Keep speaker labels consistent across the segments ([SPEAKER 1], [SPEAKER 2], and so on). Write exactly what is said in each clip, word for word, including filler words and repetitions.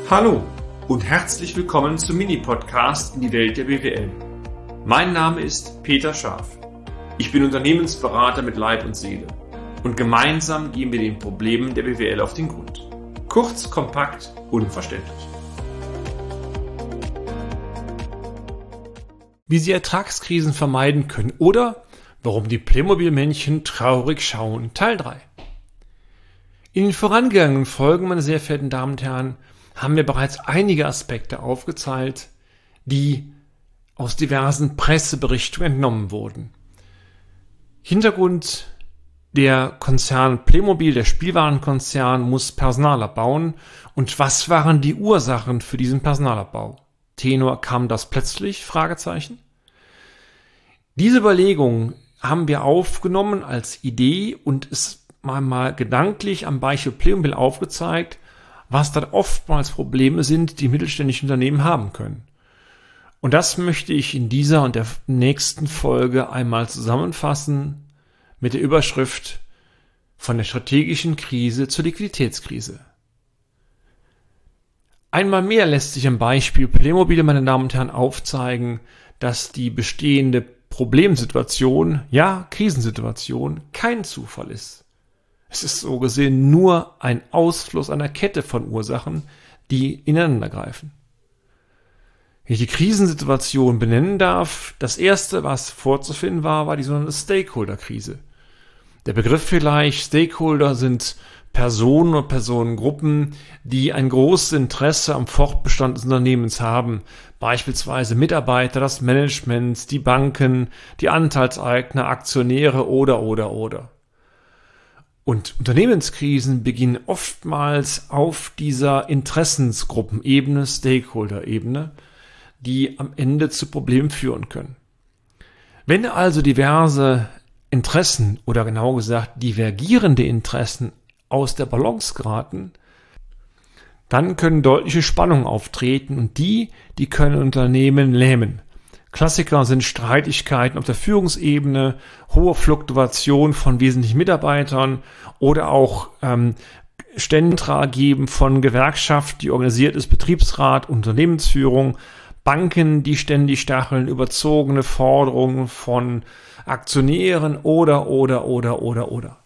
[SPEAKER 1] Hallo und herzlich willkommen zum Mini-Podcast in die Welt der B W L. Mein Name ist Peter Scharf. Ich bin Unternehmensberater mit Leib und Seele und gemeinsam gehen wir den Problemen der B W L auf den Grund. Kurz, kompakt, unverständlich. Wie Sie Ertragskrisen vermeiden können oder warum die Playmobil-Männchen traurig schauen, Teil drei. In den vorangegangenen Folgen, meine sehr verehrten Damen und Herren, haben wir bereits einige Aspekte aufgezeigt, die aus diversen Presseberichtungen entnommen wurden. Hintergrund: der Konzern Playmobil, der Spielwarenkonzern, muss Personal abbauen. Und was waren die Ursachen für diesen Personalabbau? Tenor: kam das plötzlich? Fragezeichen. Diese Überlegung haben wir aufgenommen als Idee und es mal, mal gedanklich am Beispiel Playmobil aufgezeigt, was dann oftmals Probleme sind, die mittelständische Unternehmen haben können. Und das möchte ich in dieser und der nächsten Folge einmal zusammenfassen mit der Überschrift von der strategischen Krise zur Liquiditätskrise. Einmal mehr lässt sich am Beispiel Playmobil, meine Damen und Herren, aufzeigen, dass die bestehende Problemsituation, ja Krisensituation, kein Zufall ist. Es ist so gesehen nur ein Ausfluss einer Kette von Ursachen, die ineinander greifen. Wenn ich die Krisensituation benennen darf, das erste, was vorzufinden war, war die sogenannte Stakeholder-Krise. Der Begriff vielleicht: Stakeholder sind Personen oder Personengruppen, die ein großes Interesse am Fortbestand des Unternehmens haben, beispielsweise Mitarbeiter, das Management, die Banken, die Anteilseigner, Aktionäre oder, oder, oder. Und Unternehmenskrisen beginnen oftmals auf dieser Interessensgruppenebene, Stakeholder-Ebene, die am Ende zu Problemen führen können. Wenn also diverse Interessen oder genauer gesagt divergierende Interessen aus der Balance geraten, dann können deutliche Spannungen auftreten und die, die können Unternehmen lähmen. Klassiker sind Streitigkeiten auf der Führungsebene, hohe Fluktuation von wesentlichen Mitarbeitern oder auch ähm, Ständentrag geben von Gewerkschaft, die organisiert ist, Betriebsrat, Unternehmensführung, Banken, die ständig stacheln, überzogene Forderungen von Aktionären oder, oder, oder, oder, oder.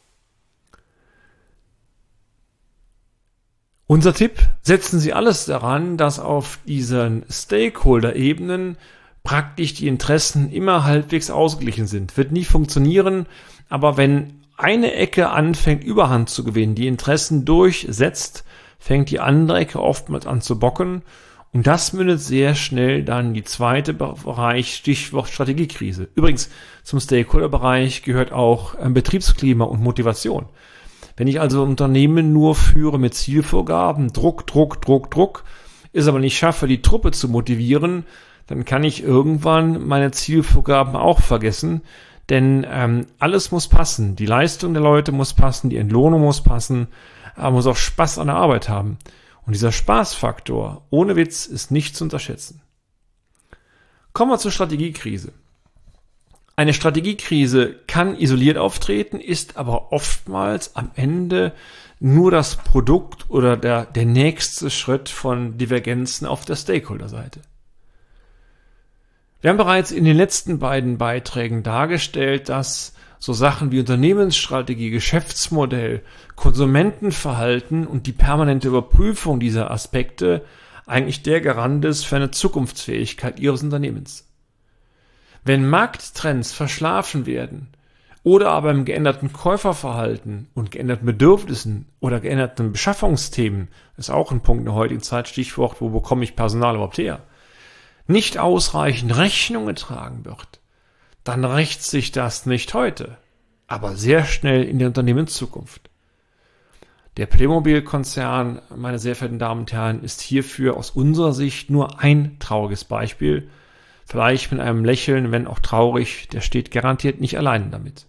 [SPEAKER 1] Unser Tipp: setzen Sie alles daran, dass auf diesen Stakeholder-Ebenen praktisch die Interessen immer halbwegs ausgeglichen sind. Wird nie funktionieren, aber wenn eine Ecke anfängt Überhand zu gewinnen, die Interessen durchsetzt, fängt die andere Ecke oftmals an zu bocken und das mündet sehr schnell dann in die zweite Bereich, Stichwort Strategiekrise. Übrigens, zum Stakeholder-Bereich gehört auch Betriebsklima und Motivation. Wenn ich also Unternehmen nur führe mit Zielvorgaben, Druck, Druck, Druck, Druck, es aber nicht schaffe, die Truppe zu motivieren, dann kann ich irgendwann meine Zielvorgaben auch vergessen, denn ähm, alles muss passen. Die Leistung der Leute muss passen, die Entlohnung muss passen, aber man muss auch Spaß an der Arbeit haben. Und dieser Spaßfaktor, ohne Witz, ist nicht zu unterschätzen. Kommen wir zur Strategiekrise. Eine Strategiekrise kann isoliert auftreten, ist aber oftmals am Ende nur das Produkt oder der, der nächste Schritt von Divergenzen auf der Stakeholder-Seite. Wir haben bereits in den letzten beiden Beiträgen dargestellt, dass so Sachen wie Unternehmensstrategie, Geschäftsmodell, Konsumentenverhalten und die permanente Überprüfung dieser Aspekte eigentlich der Garant ist für eine Zukunftsfähigkeit Ihres Unternehmens. Wenn Markttrends verschlafen werden oder aber im geänderten Käuferverhalten und geänderten Bedürfnissen oder geänderten Beschaffungsthemen, ist auch ein Punkt in der heutigen Zeit, Stichwort, wo bekomme ich Personal überhaupt her, nicht ausreichend Rechnung getragen wird, dann rächt sich das nicht heute, aber sehr schnell in der Unternehmenszukunft. Der Playmobil-Konzern, meine sehr verehrten Damen und Herren, ist hierfür aus unserer Sicht nur ein trauriges Beispiel. Vielleicht mit einem Lächeln, wenn auch traurig, der steht garantiert nicht allein damit.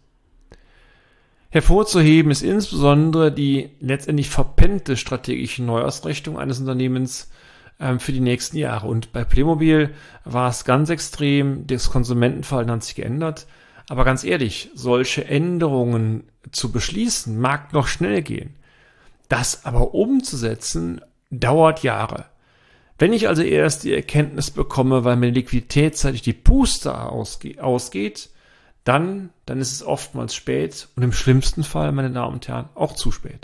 [SPEAKER 1] Hervorzuheben ist insbesondere die letztendlich verpennte strategische Neuausrichtung eines Unternehmens für die nächsten Jahre. Und bei Playmobil war es ganz extrem, das Konsumentenverhalten hat sich geändert. Aber ganz ehrlich, solche Änderungen zu beschließen, mag noch schnell gehen. Das aber umzusetzen, dauert Jahre. Wenn ich also erst die Erkenntnis bekomme, weil mir liquiditätsseitig die Puste ausge- ausgeht, dann, dann ist es oftmals spät und im schlimmsten Fall, meine Damen und Herren, auch zu spät.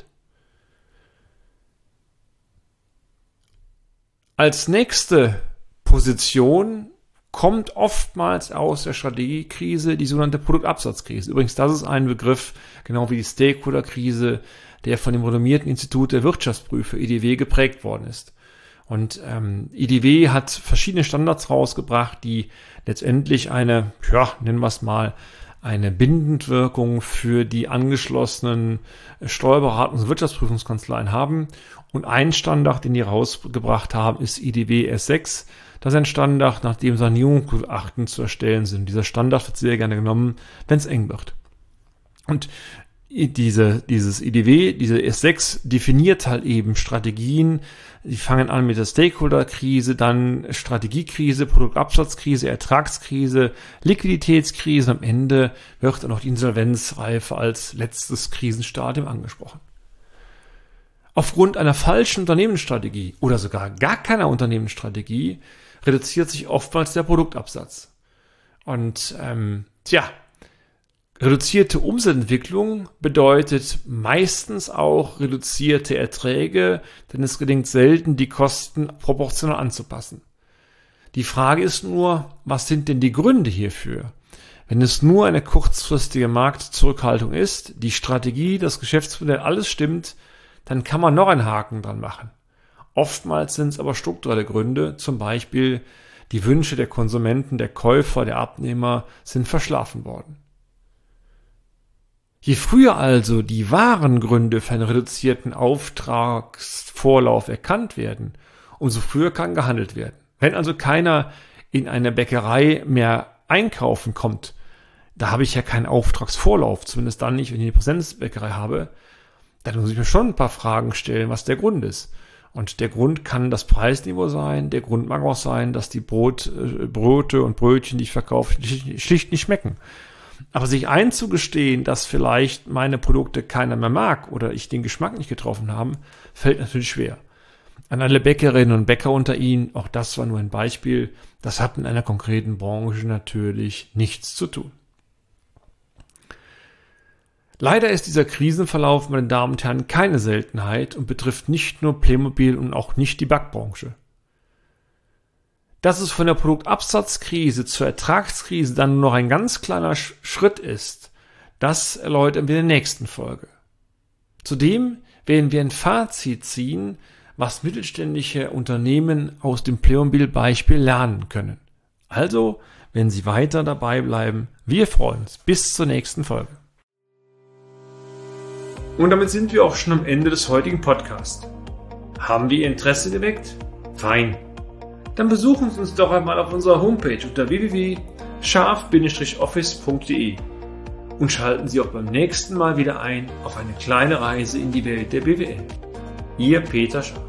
[SPEAKER 1] Als nächste Position kommt oftmals aus der Strategiekrise die sogenannte Produktabsatzkrise. Übrigens, das ist ein Begriff, genau wie die Stakeholder-Krise, der von dem renommierten Institut der Wirtschaftsprüfer, I D W, geprägt worden ist. Und ähm, I D W hat verschiedene Standards rausgebracht, die letztendlich eine, ja, nennen wir es mal, eine Bindendwirkung für die angeschlossenen Steuerberatungs- und Wirtschaftsprüfungskanzleien haben. Und ein Standard, den die rausgebracht haben, ist I D W S sechs. Das ist ein Standard, nach dem Sanierungsgutachten zu erstellen sind. Dieser Standard wird sehr gerne genommen, wenn es eng wird. Und diese, dieses I D W, diese S sechs, definiert halt eben Strategien. Die fangen an mit der Stakeholder-Krise, dann Strategiekrise, Produktabsatzkrise, Ertragskrise, Liquiditätskrise. Am Ende wird dann noch die Insolvenzreife als letztes Krisenstadium angesprochen. Aufgrund einer falschen Unternehmensstrategie oder sogar gar keiner Unternehmensstrategie reduziert sich oftmals der Produktabsatz. Und ähm, tja, reduzierte Umsatzentwicklung bedeutet meistens auch reduzierte Erträge, denn es gelingt selten, die Kosten proportional anzupassen. Die Frage ist nur, was sind denn die Gründe hierfür? Wenn es nur eine kurzfristige Marktzurückhaltung ist, die Strategie, das Geschäftsmodell, alles stimmt, dann kann man noch einen Haken dran machen. Oftmals sind es aber strukturelle Gründe, zum Beispiel die Wünsche der Konsumenten, der Käufer, der Abnehmer sind verschlafen worden. Je früher also die wahren Gründe für einen reduzierten Auftragsvorlauf erkannt werden, umso früher kann gehandelt werden. Wenn also keiner in eine Bäckerei mehr einkaufen kommt, da habe ich ja keinen Auftragsvorlauf, zumindest dann nicht, wenn ich eine Präsenzbäckerei habe, dann muss ich mir schon ein paar Fragen stellen, was der Grund ist. Und der Grund kann das Preisniveau sein, der Grund mag auch sein, dass die Brot, äh, Brote und Brötchen, die ich verkaufe, schlicht, schlicht nicht schmecken. Aber sich einzugestehen, dass vielleicht meine Produkte keiner mehr mag oder ich den Geschmack nicht getroffen habe, fällt natürlich schwer. An alle Bäckerinnen und Bäcker unter Ihnen, auch das war nur ein Beispiel, das hat in einer konkreten Branche natürlich nichts zu tun. Leider ist dieser Krisenverlauf, meine Damen und Herren, keine Seltenheit und betrifft nicht nur Playmobil und auch nicht die Backbranche. Dass es von der Produktabsatzkrise zur Ertragskrise dann nur noch ein ganz kleiner Schritt ist, das erläutern wir in der nächsten Folge. Zudem werden wir ein Fazit ziehen, was mittelständische Unternehmen aus dem Playmobil-Beispiel lernen können. Also, wenn Sie weiter dabei bleiben, wir freuen uns. Bis zur nächsten Folge. Und damit sind wir auch schon am Ende des heutigen Podcasts. Haben wir Ihr Interesse geweckt? Fein. Dann besuchen Sie uns doch einmal auf unserer Homepage unter w w w punkt scharf Bindestrich office punkt de und schalten Sie auch beim nächsten Mal wieder ein auf eine kleine Reise in die Welt der B W L. Ihr Peter Scharf.